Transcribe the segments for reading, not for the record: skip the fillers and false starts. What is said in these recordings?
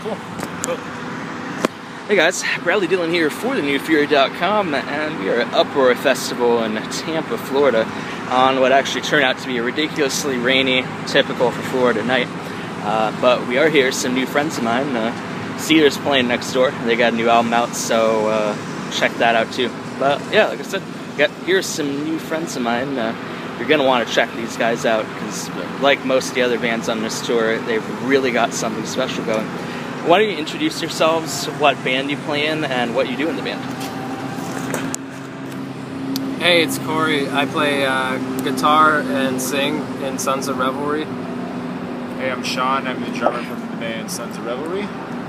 Cool. Hey guys, Bradley Dillon here for thenewfury.com, and we are at Uproar Festival in Tampa, Florida, on what actually turned out to be a ridiculously rainy, typical for Florida night. But we are here. Some new friends of mine, Cedar's playing next door. They got a new album out, so check that out too. But yeah, like I said, here's some new friends of mine. You're going to want to check these guys out, because like most of the other bands on this tour, they've really got something special going. Why don't you introduce yourselves, what band you play in, and what you do in the band? Hey, it's Corey. I play guitar and sing in Sons of Revelry. Hey, I'm Sean. I'm the drummer from the band Sons of Revelry.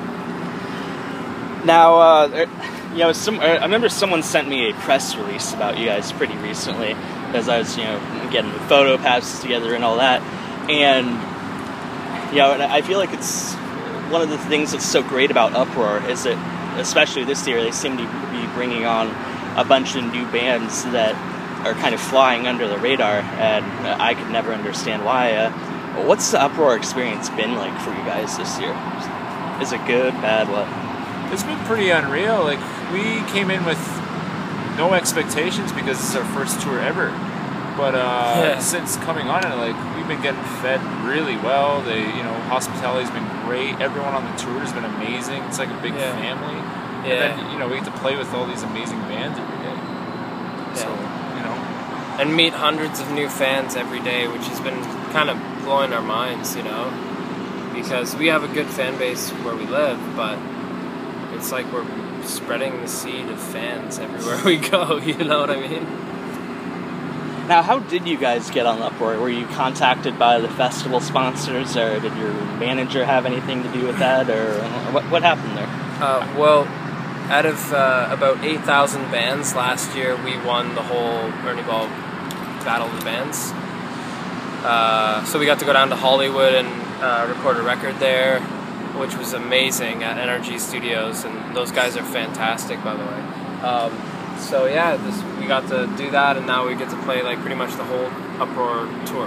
Now, I remember someone sent me a press release about you guys pretty recently, as I was, getting the photo passes together and all that, and I feel like it's one of the things that's so great about Uproar is that, especially this year, they seem to be bringing on a bunch of new bands that are kind of flying under the radar, and I could never understand why. What's the Uproar experience been like for you guys this year? Is it good, bad, what? It's been pretty unreal. Like, we came in with no expectations because it's our first tour ever. But since coming on it, we've been getting fed really well. Hospitality's been great. Everyone on the tour has been amazing. It's like a big family. Yeah. And then, we get to play with all these amazing bands every day. Yeah. So, and meet hundreds of new fans every day, which has been kind of blowing our minds, because we have a good fan base where we live, but it's like we're spreading the seed of fans everywhere we go, you know what I mean? Now, how did you guys get on Uproar? Were you contacted by the festival sponsors, or did your manager have anything to do with that, or what happened there? Well, out of about 8,000 bands last year, we won the whole Ernie Ball Battle of the Bands. So we got to go down to Hollywood and record a record there, which was amazing at NRG Studios, and those guys are fantastic, by the way. So yeah, we got to do that, and now we get to play pretty much the whole Uproar tour.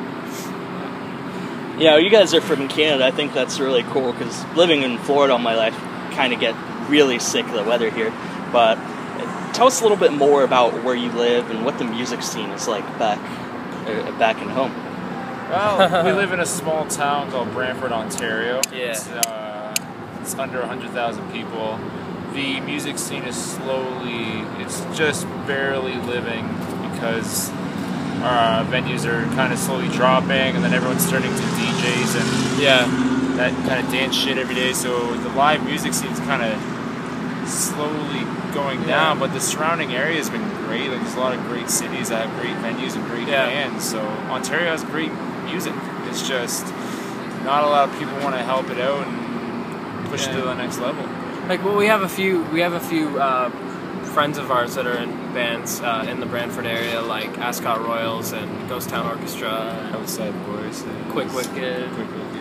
Yeah, you guys are from Canada. I think that's really cool, because living in Florida all my life, kind of get really sick of the weather here. But tell us a little bit more about where you live and what the music scene is like back in home. Well, we live in a small town called Brantford, Ontario. Yeah. It's under 100,000 people. The music scene is it's just barely living, because our venues are kind of slowly dropping, and then everyone's turning to DJs and that kind of dance shit every day. So the live music scene's kind of slowly going down, but the surrounding area has been great. There's a lot of great cities that have great venues and great bands. So Ontario has great music. It's just not a lot of people want to help it out and push it to the next level. We have a few friends of ours that are in bands in the Brantford area, like Ascot Royals and Ghost Town Orchestra, Outside Voice, Quick Wicked.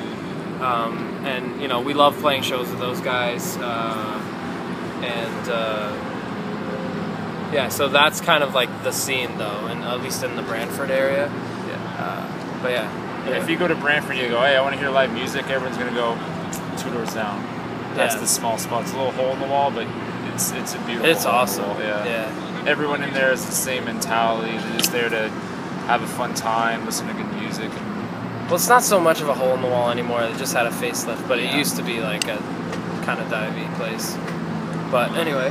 And we love playing shows with those guys, so that's kind of like the scene, though, and at least in the Brantford area. If you go to Brantford, you go, hey, I want to hear live music, everyone's going to go 2 doors down. That's the small spot. It's a little hole in the wall, but it's a beautiful It's awesome. Yeah. Everyone in there is the same mentality. They're just there to have a fun time, listen to good music. Well, it's not so much of a hole in the wall anymore. It just had a facelift, but it used to be like a kind of divey place. But anyway,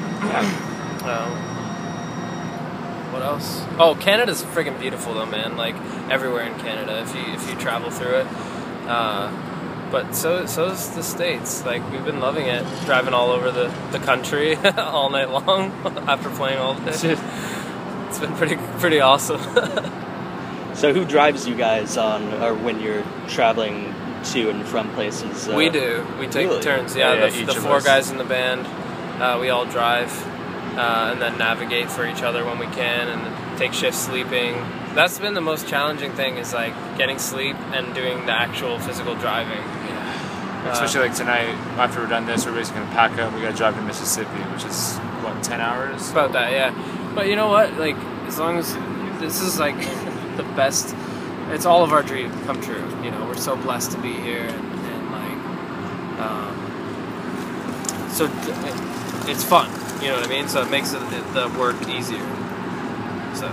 what else? Oh, Canada's friggin' beautiful though, man. Everywhere in Canada, if you travel through it. But so's the States. We've been loving it, driving all over the country all night long after playing all day. It's been pretty awesome. So who drives you guys or when you're traveling to and from places? We do. We take turns. Yeah, the 4 guys in the band, we all drive and then navigate for each other when we can, and take shifts sleeping. That's been the most challenging thing, is getting sleep and doing the actual physical driving. Especially tonight, after we're done this, we're basically going to pack up. We got to drive to Mississippi, which is, 10 hours? About that, yeah. But you know what? As long as this is the best, it's all of our dreams come true. We're so blessed to be here, and So it's fun, you know what I mean? So it makes the work easier. So.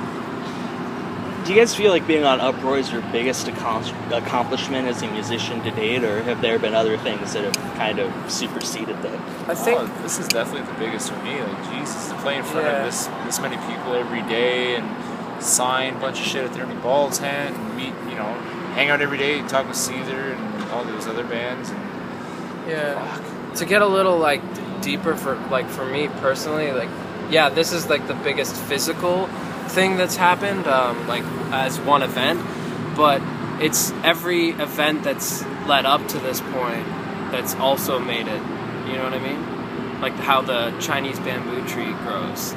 Do you guys feel like being on Uproar is your biggest accomplishment as a musician to date, or have there been other things that have kind of superseded that? I think this is definitely the biggest for me. Like, Jesus, to play in front of this many people every day and sign a bunch of shit at the Ernie Ball's hand and meet, hang out every day, talk with Caesar and all those other bands. And fuck. To get a little like deeper for me personally, like, yeah, this is like the biggest physical thing that's happened, like as one event, but it's every event that's led up to this point that's also made it. You know what I mean? Like how the Chinese bamboo tree grows.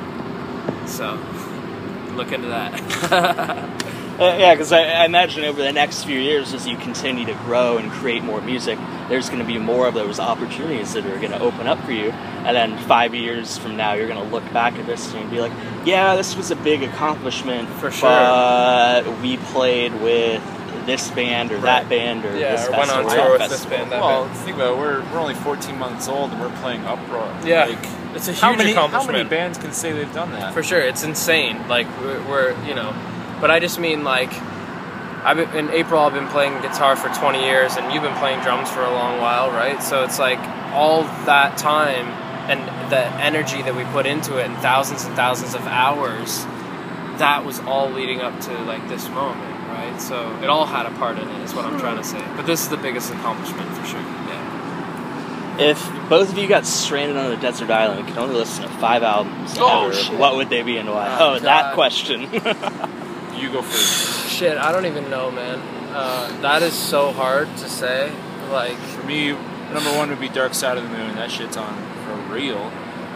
So look into that. Yeah, because I imagine over the next few years, as you continue to grow and create more music, there's going to be more of those opportunities that are going to open up for you. And then 5 years from now, you're going to look back at this and be like, yeah, this was a big accomplishment. For sure. But we played with this band or that band or this or went on festival. tour with this band, that Well, band. think about it. We're only 14 months old and we're playing Uproar. Yeah. Like, It's a huge how many accomplishment. bands can say they've done that? For sure, it's insane. Like we're but I just mean like in April I've been playing guitar for 20 years and you've been playing drums for a long while, right? So it's like all that time and the energy that we put into it and thousands of hours, that was all leading up to like this moment, right? So it all had a part in it is what I'm trying to say. But this is the biggest accomplishment for sure. Yeah. If both of you got stranded on a desert island and could only listen to 5 albums ever, shit. what would they be and why? Oh, That God. question. You go first. Shit, I don't even know, man. That is so hard to say. Like, For me, number one would be Dark Side of the Moon. That shit's on for real.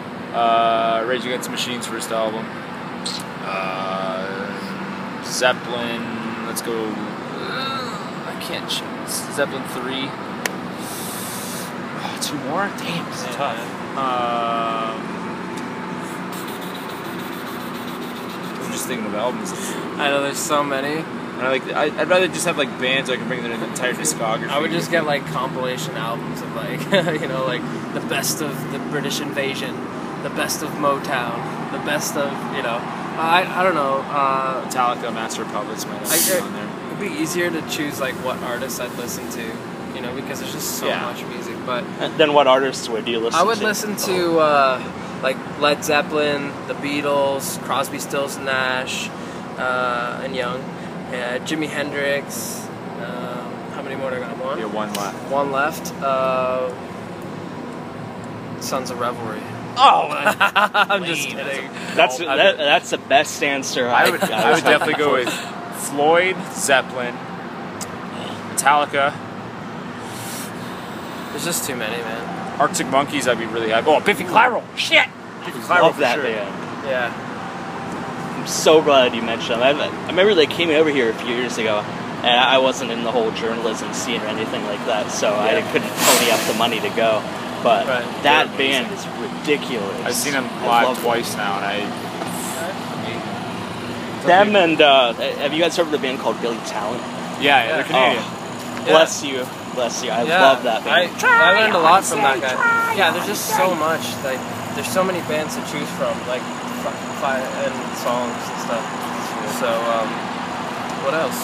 Rage Against the Machine's first album. Zeppelin. Let's go. I can't choose. Zeppelin 3. Oh, 2 more? Damn, this is tough. I'm just thinking of albums. I know there's so many. And I'd rather just have like bands so I can bring their entire discography. I would just get like compilation albums of like, like the best of the British Invasion, the best of Motown, the best of, I don't know. Metallica, Master of Puppets might also be on there. It'd be easier to choose like what artists I'd listen to, because there's just so much music. But Then what artists would you listen to? I would listen to like Led Zeppelin, the Beatles, Crosby, Stills, Nash, and Young, Jimi Hendrix. How many more do I got? One? Yeah, one left. One left. Sons of Revelry. Oh, I'm just kidding. that's the best answer. I would definitely go with Floyd, Zeppelin, Metallica, There's just too many, man. Arctic Monkeys. I'd be really happy. Oh, Biffy Clyro. Shit. Biffy Clyro love for that sure. band. Yeah. I'm so glad you mentioned them. I remember they came over here a few years ago, and I wasn't in the whole journalism scene or anything like that, so I couldn't pony up the money to go. But that band is ridiculous. I've seen them I live love twice now, and them. And have you guys heard of the band called Billy Talent? yeah, they're Canadian. Bless you. I love that band. I learned a lot from that guy. Yeah, there's just so much. Like, there's so many bands to choose from, like, and songs and stuff. So, what else?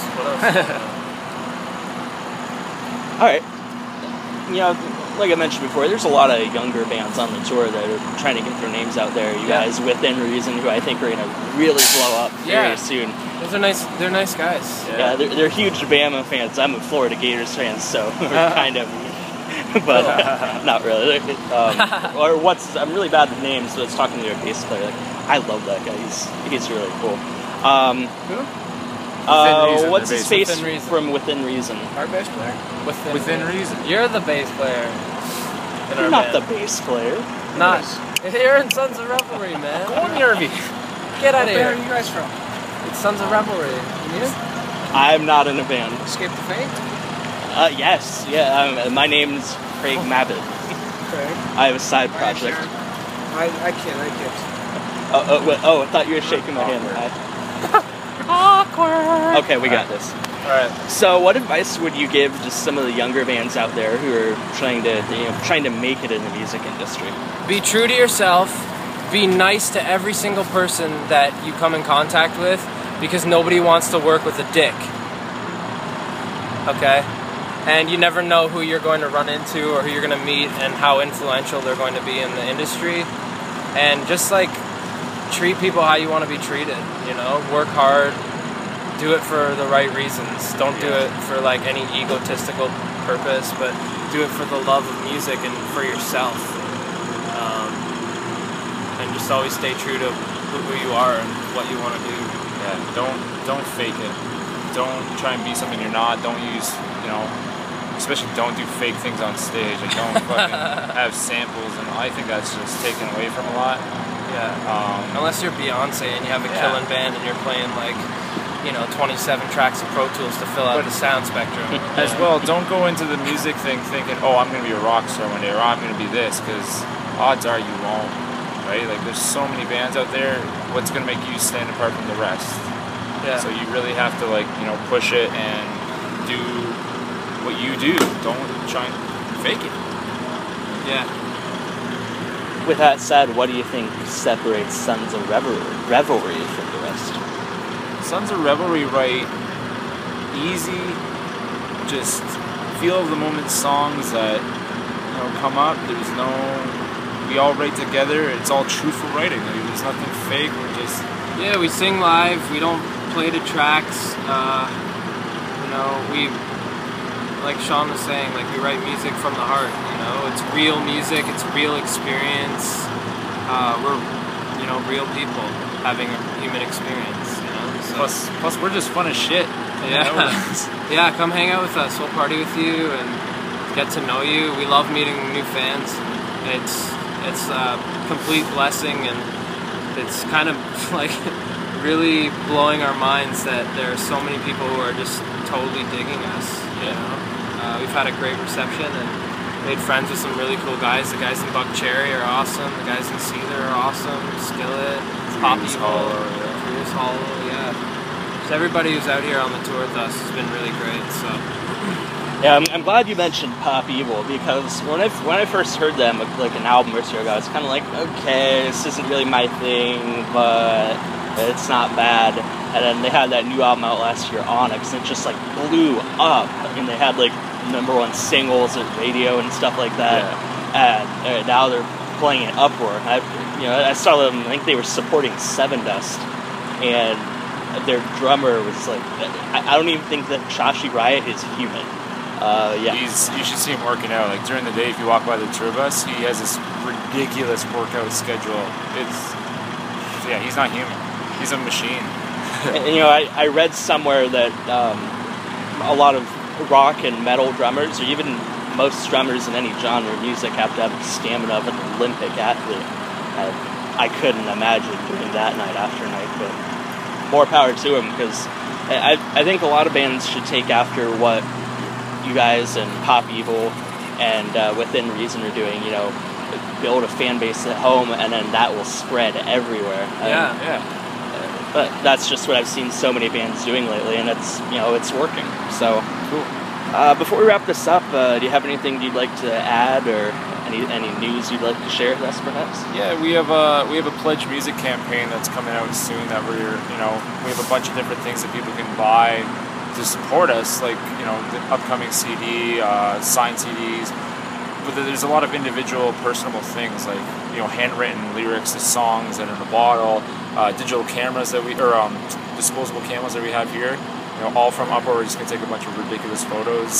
All right. Like I mentioned before, there's a lot of younger bands on the tour that are trying to get their names out there. You guys, Within Reason, who I think are going to really blow up very soon. Those are nice. They're nice guys. Yeah, they're huge Bama fans. I'm a Florida Gators fan, so we're kind of, but not really. I'm really bad with names, so it's talking to their bass player. Like, I love that guy. He's really cool. Who? Reason, what's the his bass- face from Within Reason? Our bass player. Within Reason. You're the bass player. In You're our not the band. bass player. Not. You're in Sons of Revelry, man. Go on, Yerby. Get out of Where are here. you guys from? It's Sons of Revelry. You? I'm not in a band. Escape the Fate? Yes, yeah. My name's Craig Mabbitt. Craig? I have a side All right, project. Sharon. I can't. I thought you were shaking my hand. Awkward. Okay, we got this. Right. So, what advice would you give to some of the younger bands out there who are trying to make it in the music industry? Be true to yourself. Be nice to every single person that you come in contact with, because nobody wants to work with a dick. Okay? And you never know who you're going to run into or who you're going to meet and how influential they're going to be in the industry. And just like treat people how you want to be treated, you know? Work hard. Do it for the right reasons. Don't do it for like any egotistical purpose, but do it for the love of music and for yourself. And just always stay true to who you are and what you want to do. Yeah, don't fake it. Don't try and be something you're not. Don't use, especially don't do fake things on stage. Like don't fucking have samples, and I think that's just taken away from a lot. Yeah. Unless you're Beyonce and you have a killing band and you're playing like 27 tracks of Pro Tools to fill out the sound spectrum. As well, don't go into the music thing thinking, oh, I'm going to be a rock star one day, or I'm going to be this, because odds are you won't, right? Like, there's so many bands out there, what's going to make you stand apart from the rest? Yeah. So you really have to, push it and do what you do. Don't try and fake it. Yeah. With that said, what do you think separates Sons of Revelry from the rest? Sons of Revelry write easy, just feel of the moment songs that come up. We all write together. It's all truthful writing. There's nothing fake. We're just we sing live. We don't play to tracks. We, like Sean was saying, we write music from the heart. It's real music. It's real experience. We're real people having a human experience. So. Plus, we're just fun as shit. Yeah. Yeah, come hang out with us. We'll party with you and get to know you. We love meeting new fans. It's a complete blessing, and it's kind of really blowing our minds that there are so many people who are just totally digging us. We've had a great reception and made friends with some really cool guys. The guys in Buck Cherry are awesome. The guys in Seether are awesome. Skillet, Poppy Hollow, Cruise Hollow, yeah. Just everybody who's out here on the tour with us has been really great. So. Yeah, I'm glad you mentioned Pop Evil, because when I first heard them, an album or two ago, I was kind of like, okay, this isn't really my thing, but it's not bad. And then they had that new album out last year, Onyx, and it just blew up. And they had #1 singles at radio and stuff like that. Yeah. And now they're playing it Uproar. I saw them. I think they were supporting Sevendust, and their drummer was I don't even think that Shashi Riot is human. You should see him working out. During the day, if you walk by the tour bus, he has this ridiculous workout schedule. He's not human. He's a machine. And, I read somewhere that a lot of rock and metal drummers, or even most drummers in any genre of music, have to have the stamina of an Olympic athlete. I couldn't imagine doing that night after night, but more power to him, because I think a lot of bands should take after what you guys and Pop Evil and Within Reason are doing. Build a fan base at home, and then that will spread everywhere. But that's just what I've seen so many bands doing lately, and it's working. So cool. Before we wrap this up, do you have anything you'd like to add, or any news you'd like to share with us, perhaps? Yeah, we have a Pledge Music campaign that's coming out soon. That we have a bunch of different things that people can buy to support us, the upcoming CD, signed CDs. But there's a lot of individual, personable things, handwritten lyrics to songs that are in a bottle, digital cameras disposable cameras that we have here. All from Uproar. We're just gonna take a bunch of ridiculous photos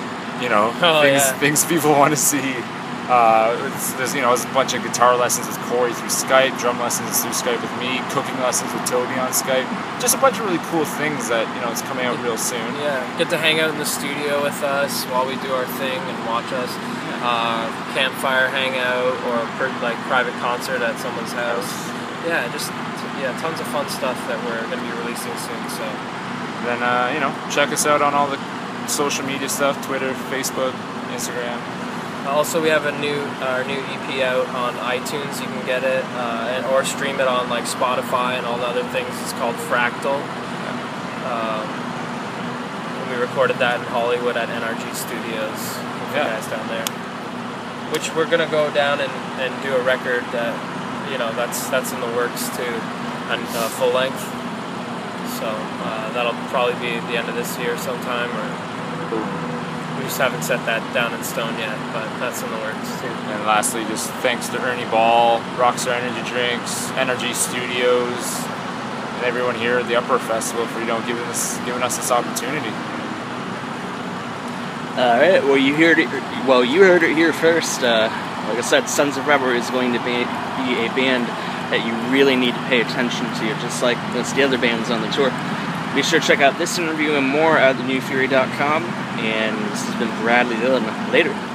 and things people want to see. There's a bunch of guitar lessons with Corey through Skype, drum lessons through Skype with me, cooking lessons with Toby on Skype. Just a bunch of really cool things that it's coming out real soon. Yeah, get to hang out in the studio with us while we do our thing and watch us. Campfire hangout or private concert at someone's house. Yeah, tons of fun stuff that we're going to be releasing soon. So then check us out on all the social media stuff: Twitter, Facebook, Instagram. Also, we have our new EP out on iTunes. You can get it or stream it on Spotify and all the other things. It's called Fractal. recorded that in Hollywood at NRG Studios with the guys down there. Which we're gonna go down and do a record that, you know, that's in the works too, and full length. So that'll probably be the end of this year sometime, or we just haven't set that down in stone yet, but that's in the works too. And lastly, just thanks to Ernie Ball, Rockstar Energy Drinks, NRG Studios, and everyone here at the Upper Festival for giving us this opportunity. All right. Well, you heard it here first. Like I said, Sons of Rubber is going to be a band that you really need to pay attention to, just like most of the other bands on the tour. Be sure to check out this interview and more at thenewfury.com. And this has been Bradley Dillon. Later.